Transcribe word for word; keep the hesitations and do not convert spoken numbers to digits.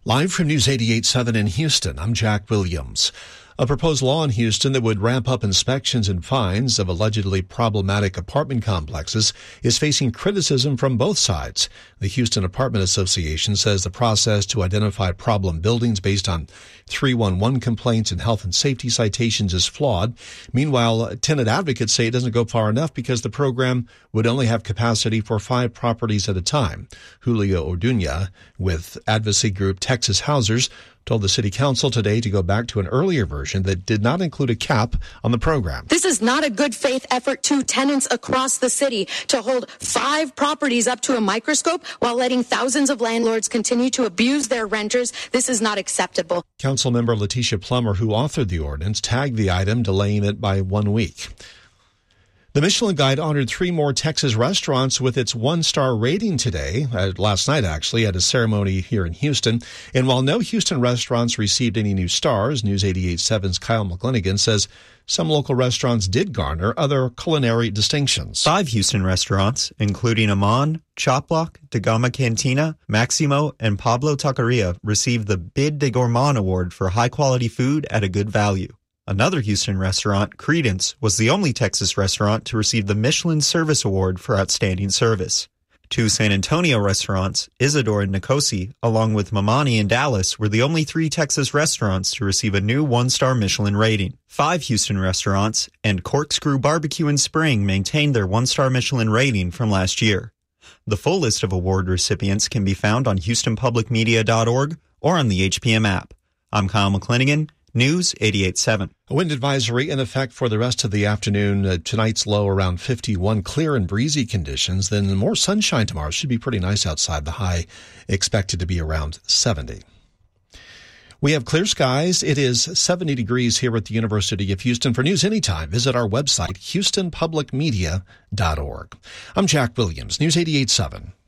Live from News eighty-eight point seven in Houston, I'm Jack Williams. A proposed law in Houston that would ramp up inspections and fines of allegedly problematic apartment complexes is facing criticism from both sides. The Houston Apartment Association says the process to identify problem buildings based on three one one complaints and health and safety citations is flawed. Meanwhile, tenant advocates say it doesn't go far enough because the program would only have capacity for five properties at a time. Julio Orduña with advocacy group Texas Housers told the city council today to go back to an earlier version that did not include a cap on the program. This is not a good faith effort to tenants across the city to hold five properties up to a microscope while letting thousands of landlords continue to abuse their renters. This is not acceptable. Councilmember Letitia Plummer, who authored the ordinance, tagged the item, delaying it by one week. The Michelin Guide honored three more Texas restaurants with its one-star rating today, uh, last night actually, at a ceremony here in Houston. And while no Houston restaurants received any new stars, News eighty-eight point seven's Kyle McClinigan says some local restaurants did garner other culinary distinctions. Five Houston restaurants, including Amon, Chop Block, Da Gama Cantina, Maximo, and Pablo Taqueria, received the Bid de Gourmand Award for high-quality food at a good value. Another Houston restaurant, Credence, was the only Texas restaurant to receive the Michelin Service Award for outstanding service. Two San Antonio restaurants, Isidore and Nicosi, along with Mamani in Dallas, were the only three Texas restaurants to receive a new one-star Michelin rating. Five Houston restaurants and Corkscrew Barbecue in Spring maintained their one-star Michelin rating from last year. The full list of award recipients can be found on houston public media dot org or on the H P M app. I'm Kyle McClinigan, News eighty-eight point seven. A wind advisory in effect for the rest of the afternoon. Uh, tonight's low around fifty-one, clear and breezy conditions. Then more sunshine tomorrow. Should be pretty nice outside. The high expected to be around seventy. We have clear skies. It is seventy degrees here at the University of Houston. For news anytime, visit our website, houston public media dot org. I'm Jack Williams, News eighty-eight point seven.